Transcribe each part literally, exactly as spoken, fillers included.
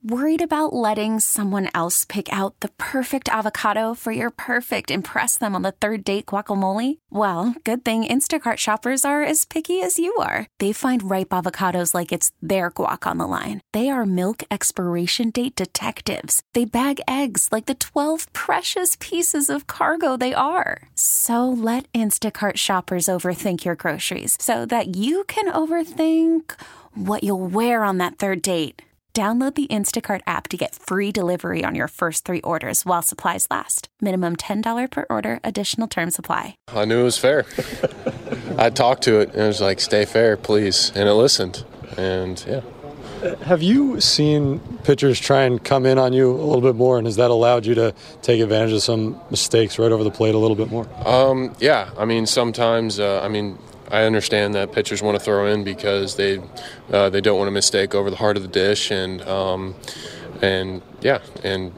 Worried about letting someone else pick out the perfect avocado for your perfect impress them on the third date guacamole? Well, good thing Instacart shoppers are as picky as you are. They find ripe avocados like it's their guac on the line. They are milk expiration date detectives. They bag eggs like the twelve precious pieces of cargo they are. So let Instacart shoppers overthink your groceries so that you can overthink what you'll wear on that third date. Download the Instacart app to get free delivery on your first three orders while supplies last. Minimum ten dollars per order. Additional terms apply. I knew it was fair. I talked to it, and it was like, stay fair, please. And it listened. And, yeah. Have you seen pitchers try and come in on you a little bit more, and has that allowed you to take advantage of some mistakes right over the plate a little bit more? Um, yeah. I mean, sometimes, uh, I mean, I understand that pitchers want to throw in because they uh, they don't want to mistake over the heart of the dish, and um, and yeah, and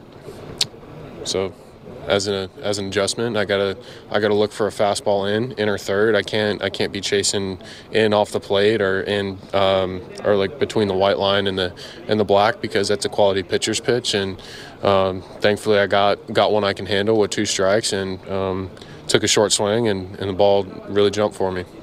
so as an as an adjustment, I gotta I gotta look for a fastball in in or third. I can't I can't be chasing in off the plate or in um, or like between the white line and the and the black, because that's a quality pitcher's pitch. And um, thankfully, I got got one I can handle with two strikes, and um, took a short swing, and, and the ball really jumped for me.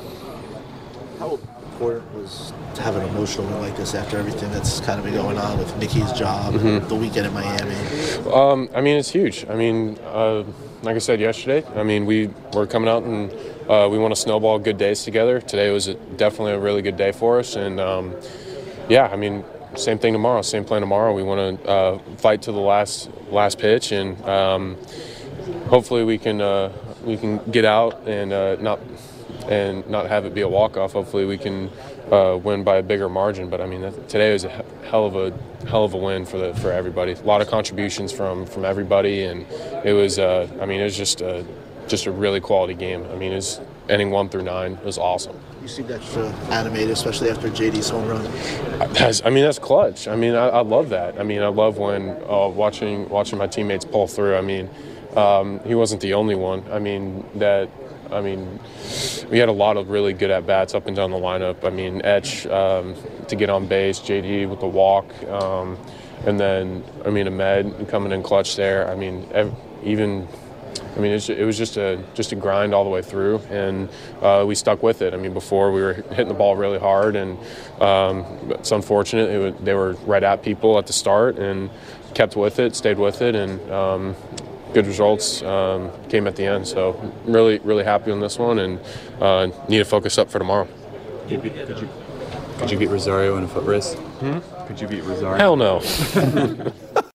How important was to have an emotional win like this after everything that's kind of been going on with Mickey's job, mm-hmm. the weekend in Miami? Um, I mean, it's huge. I mean, uh, like I said yesterday, I mean, we were coming out and uh, we want to snowball good days together. Today was a, definitely a really good day for us. And, um, yeah, I mean, same thing tomorrow, same plan tomorrow. We want to uh, fight to the last last pitch, and um, hopefully we can uh, we can get out and uh, not – and not have it be a walk-off. Hopefully we can uh, win by a bigger margin. But I mean, that, today was a hell of a hell of a win for the for everybody. A lot of contributions from from everybody, and it was. Uh, I mean, it was just a just a really quality game. I mean, it was inning one through nine. It was awesome. You seemed extra animated, especially after J D's home run. That's, I mean, that's clutch. I mean, I, I love that. I mean, I love when uh, watching watching my teammates pull through. I mean, um, he wasn't the only one. I mean that. I mean, we had a lot of really good at-bats up and down the lineup. I mean, Etch um, to get on base, J D with the walk, um, and then, I mean, Ahmed coming in clutch there. I mean, ev- even, I mean, it was just a just a grind all the way through, and uh, we stuck with it. I mean, before we were hitting the ball really hard, and um, it's unfortunate. It was, they were right at people at the start and kept with it, stayed with it, and um, good results um, came at the end. So really, really happy on this one, and uh, need to focus up for tomorrow. Could you, could you, could you beat Rosario in a foot race? Hmm? Could you beat Rosario? Hell no.